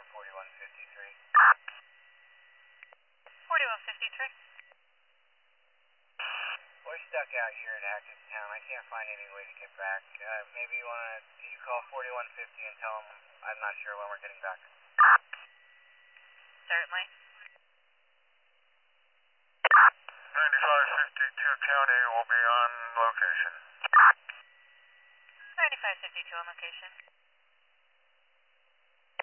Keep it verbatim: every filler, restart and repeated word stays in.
forty-one fifty-three. forty-one fifty-three. We're stuck out here in Hackettstown. I can't find any way to get back. Uh, maybe you want to, can you call forty-one fifty and tell them I'm not sure when we're getting back? Certainly. ninety-five fifty-two County will be on location. ninety-five fifty-two on location.